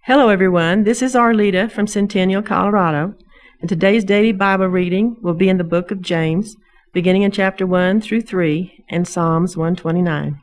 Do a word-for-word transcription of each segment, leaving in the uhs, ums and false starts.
Hello everyone, this is Arlita from Centennial, Colorado, and today's daily Bible reading will be in the book of James, beginning in chapter one through three and Psalms one twenty-nine.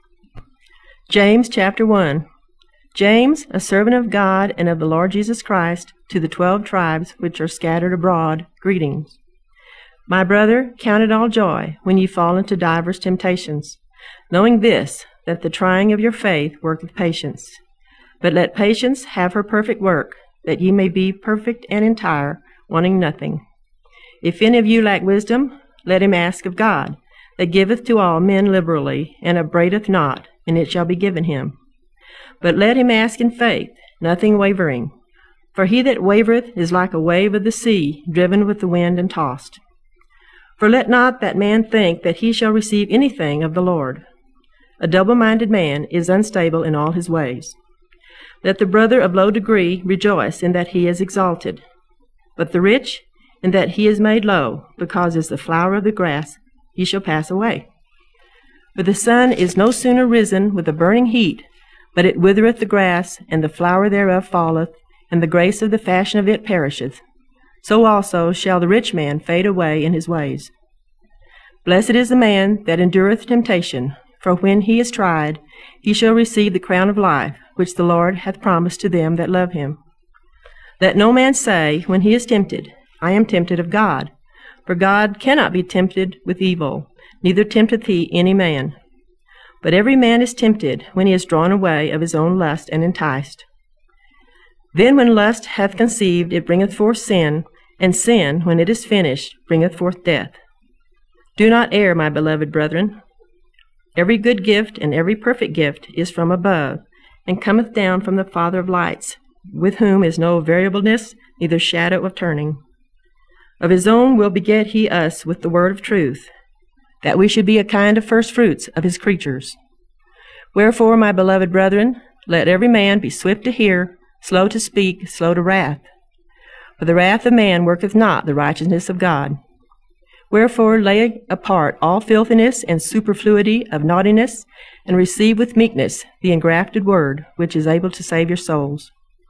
James chapter one. James, a servant of God and of the Lord Jesus Christ, to the twelve tribes which are scattered abroad, greetings. My brother, count it all joy when ye fall into divers temptations, knowing this, that the trying of your faith worketh patience. But let patience have her perfect work, that ye may be perfect and entire, wanting nothing. If any of you lack wisdom, let him ask of God, that giveth to all men liberally, and upbraideth not, and it shall be given him. But let him ask in faith, nothing wavering. For he that wavereth is like a wave of the sea, driven with the wind and tossed. For let not that man think that he shall receive anything of the Lord. A double-minded man is unstable in all his ways. Let the brother of low degree rejoice in that he is exalted, but the rich in that he is made low, because as the flower of the grass he shall pass away. For the sun is no sooner risen with a burning heat, but it withereth the grass, and the flower thereof falleth, and the grace of the fashion of it perisheth. So also shall the rich man fade away in his ways. Blessed is the man that endureth temptation, for when he is tried, he shall receive the crown of life, which the Lord hath promised to them that love him. Let no man say, when he is tempted, I am tempted of God. For God cannot be tempted with evil, neither tempteth he any man. But every man is tempted when he is drawn away of his own lust and enticed. Then when lust hath conceived, it bringeth forth sin, and sin, when it is finished, bringeth forth death. Do not err, my beloved brethren. Every good gift and every perfect gift is from above, and cometh down from the Father of lights, with whom is no variableness, neither shadow of turning. Of his own will beget he us with the word of truth, that we should be a kind of firstfruits of his creatures. Wherefore, my beloved brethren, let every man be swift to hear, slow to speak, slow to wrath. For the wrath of man worketh not the righteousness of God. Wherefore lay apart all filthiness and superfluity of naughtiness, and receive with meekness the engrafted word, which is able to save your souls.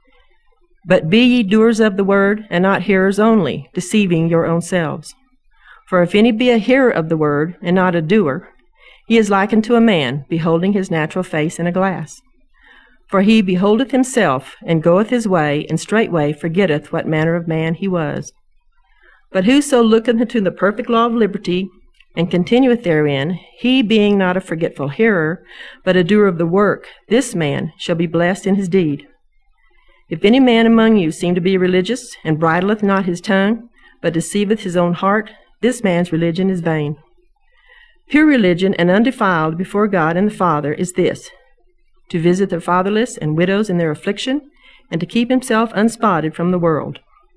But be ye doers of the word, and not hearers only, deceiving your own selves. For if any be a hearer of the word, and not a doer, he is like unto a man beholding his natural face in a glass. For he beholdeth himself, and goeth his way, and straightway forgetteth what manner of man he was. But whoso looketh into the perfect law of liberty, and continueth therein, he being not a forgetful hearer, but a doer of the work, this man shall be blessed in his deed. If any man among you seem to be religious, and bridleth not his tongue, but deceiveth his own heart, this man's religion is vain. Pure religion and undefiled before God and the Father is this, to visit the fatherless and widows in their affliction, and to keep himself unspotted from the world.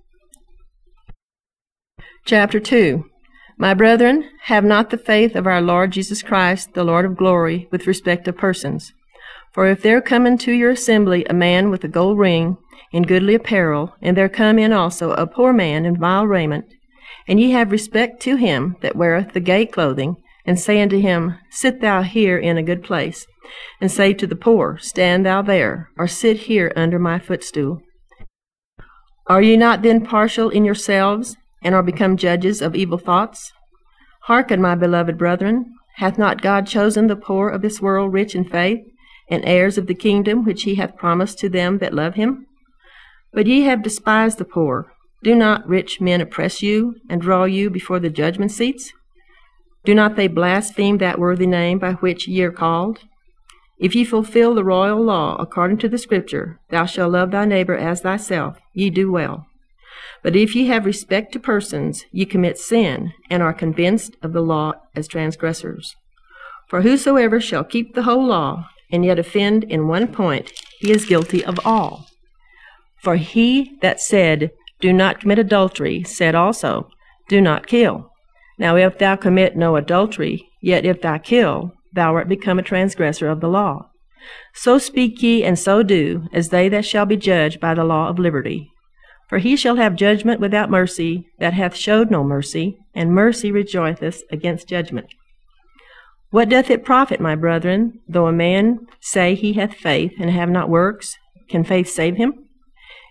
Chapter two. My brethren, have not the faith of our Lord Jesus Christ, the Lord of glory, with respect to persons. For if there come into your assembly a man with a gold ring, in goodly apparel, and there come in also a poor man in vile raiment, and ye have respect to him that weareth the gay clothing, and say unto him, Sit thou here in a good place, and say to the poor, Stand thou there, or sit here under my footstool. Are ye not then partial in yourselves, and are become judges of evil thoughts? Hearken, my beloved brethren, hath not God chosen the poor of this world rich in faith, and heirs of the kingdom which he hath promised to them that love him? But ye have despised the poor. Do not rich men oppress you, and draw you before the judgment seats? Do not they blaspheme that worthy name by which ye are called? If ye fulfill the royal law according to the Scripture, Thou shalt love thy neighbor as thyself, ye do well. But if ye have respect to persons, ye commit sin, and are convinced of the law as transgressors. For whosoever shall keep the whole law, and yet offend in one point, he is guilty of all. For he that said, Do not commit adultery, said also, Do not kill. Now if thou commit no adultery, yet if thou kill, thou art become a transgressor of the law. So speak ye, and so do, as they that shall be judged by the law of liberty. For he shall have judgment without mercy, that hath showed no mercy, and mercy rejoiceth against judgment. What doth it profit, my brethren, though a man say he hath faith, and have not works? Can faith save him?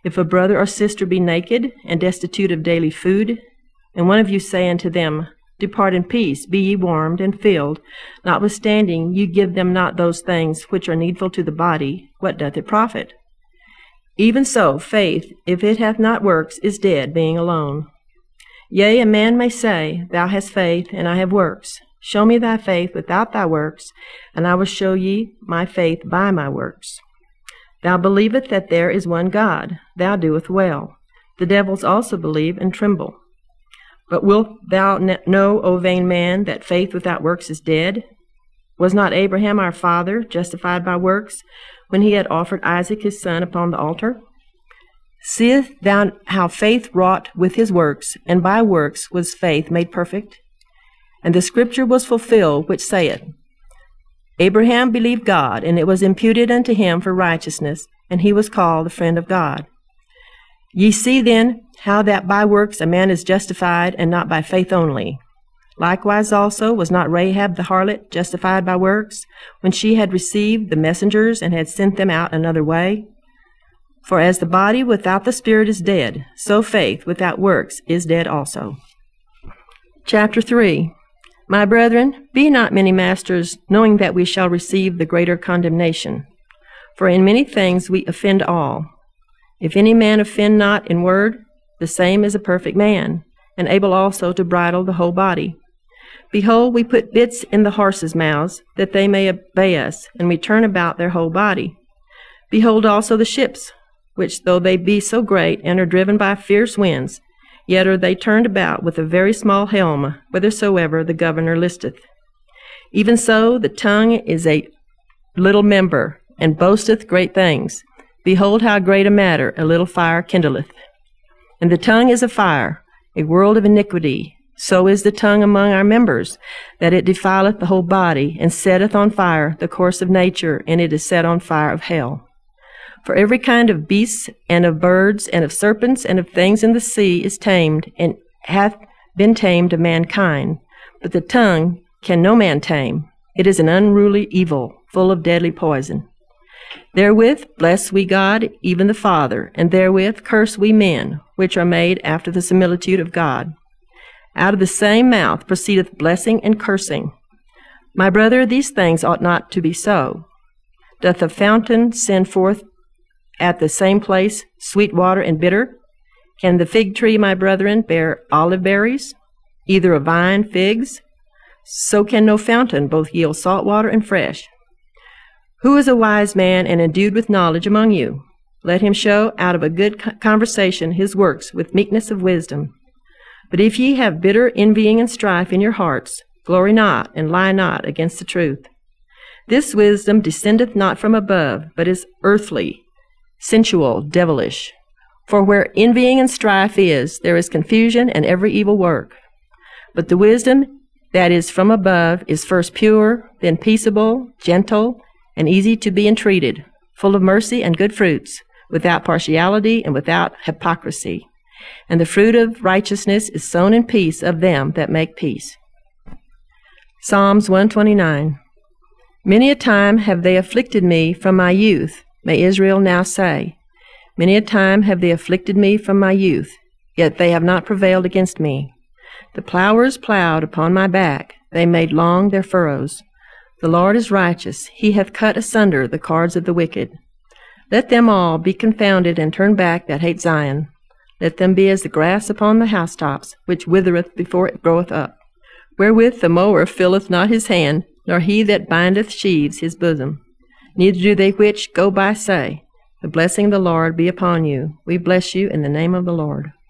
If a brother or sister be naked and destitute of daily food, and one of you say unto them, Depart in peace, be ye warmed and filled, notwithstanding you give them not those things which are needful to the body, what doth it profit? Even so, faith, if it hath not works, is dead, being alone. Yea, a man may say, Thou hast faith, and I have works. Show me thy faith without thy works, and I will show ye my faith by my works. Thou believest that there is one God, thou doest well. The devils also believe and tremble. But wilt thou know, O vain man, that faith without works is dead? Was not Abraham our father justified by works, when he had offered Isaac his son upon the altar? Seest thou how faith wrought with his works, and by works was faith made perfect? And the scripture was fulfilled, which saith, Abraham believed God, and it was imputed unto him for righteousness, and he was called the friend of God. Ye see then how that by works a man is justified, and not by faith only. Likewise also was not Rahab the harlot justified by works, when she had received the messengers and had sent them out another way? For as the body without the spirit is dead, so faith without works is dead also. Chapter three. My brethren, be not many masters, knowing that we shall receive the greater condemnation. For in many things we offend all. If any man offend not in word, the same is a perfect man, and able also to bridle the whole body. Behold, we put bits in the horses' mouths, that they may obey us, and we turn about their whole body. Behold also the ships, which though they be so great, and are driven by fierce winds, yet are they turned about with a very small helm, whithersoever the governor listeth. Even so the tongue is a little member, and boasteth great things. Behold how great a matter a little fire kindleth. And the tongue is a fire, a world of iniquity. So is the tongue among our members, that it defileth the whole body, and setteth on fire the course of nature, and it is set on fire of hell. For every kind of beasts, and of birds, and of serpents, and of things in the sea is tamed, and hath been tamed of mankind. But the tongue can no man tame. It is an unruly evil, full of deadly poison. Therewith bless we God, even the Father, and therewith curse we men, which are made after the similitude of God. Out of the same mouth proceedeth blessing and cursing. My brother, these things ought not to be so. Doth a fountain send forth at the same place sweet water and bitter? Can the fig tree, my brethren, bear olive berries? Either a vine figs? So can no fountain both yield salt water and fresh. Who is a wise man and endued with knowledge among you? Let him show out of a good conversation his works with meekness of wisdom. But if ye have bitter envying and strife in your hearts, glory not, and lie not against the truth. This wisdom descendeth not from above, but is earthly, sensual, devilish. For where envying and strife is, there is confusion and every evil work. But the wisdom that is from above is first pure, then peaceable, gentle, and easy to be entreated, full of mercy and good fruits, without partiality and without hypocrisy. And the fruit of righteousness is sown in peace of them that make peace. Psalms one twenty-nine. Many a time have they afflicted me from my youth, may Israel now say. Many a time have they afflicted me from my youth, yet they have not prevailed against me. The plowers plowed upon my back, they made long their furrows. The Lord is righteous, he hath cut asunder the cords of the wicked. Let them all be confounded and turn back that hate Zion. Let them be as the grass upon the housetops, which withereth before it groweth up, wherewith the mower filleth not his hand, nor he that bindeth sheaves his bosom. Neither do they which go by say, The blessing of the Lord be upon you. We bless you in the name of the Lord.